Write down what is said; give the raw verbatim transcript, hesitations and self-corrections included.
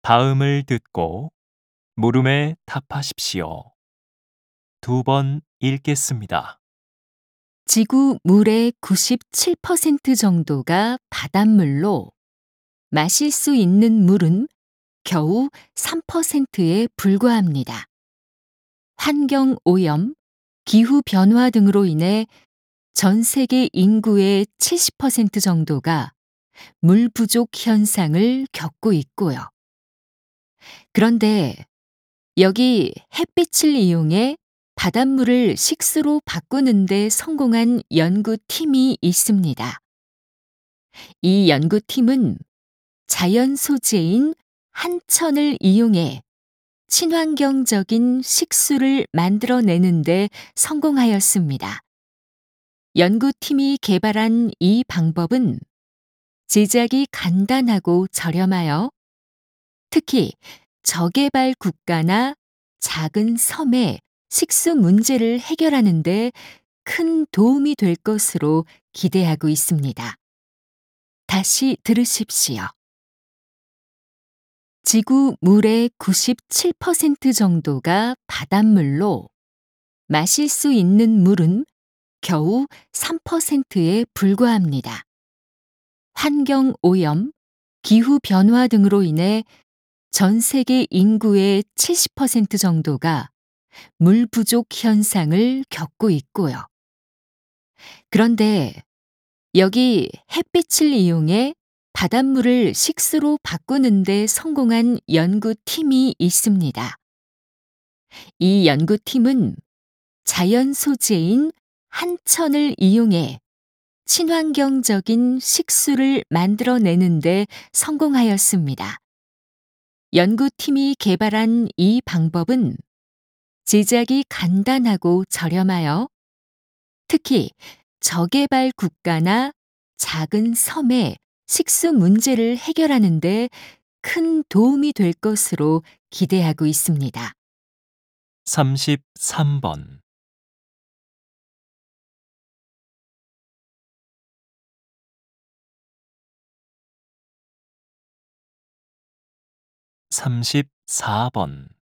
다음을 듣고 물음에 답하십시오. 두 번 읽겠습니다. 지구 물의 구십칠 퍼센트 정도가 바닷물로 마실 수 있는 물은 겨우 삼 퍼센트에 불과합니다. 환경 오염, 기후 변화 등으로 인해 전 세계 인구의 칠십 퍼센트 정도가 물 부족 현상을 겪고 있고요. 그런데 여기 햇빛을 이용해 바닷물을 식수로 바꾸는 데 성공한 연구팀이 있습니다. 이 연구팀은 자연 소재인 한천을 이용해 친환경적인 식수를 만들어내는데 성공하였습니다. 연구팀이 개발한 이 방법은 제작이 간단하고 저렴하여 특히 저개발 국가나 작은 섬의 식수 문제를 해결하는 데 큰 도움이 될 것으로 기대하고 있습니다. 다시 들으십시오. 지구 물의 구십칠 퍼센트 정도가 바닷물로 마실 수 있는 물은 겨우 삼 퍼센트에 불과합니다. 환경 오염, 기후 변화 등으로 인해 전 세계 인구의 칠십 퍼센트 정도가 물 부족 현상을 겪고 있고요. 그런데 여기 햇빛을 이용해 바닷물을 식수로 바꾸는 데 성공한 연구팀이 있습니다. 이 연구팀은 자연 소재인 한천을 이용해 친환경적인 식수를 만들어내는 데 성공하였습니다. 연구팀이 개발한 이 방법은 제작이 간단하고 저렴하여 특히 저개발 국가나 작은 섬의 식수 문제를 해결하는 데 큰 도움이 될 것으로 기대하고 있습니다. 삼십삼 번 삼십사 번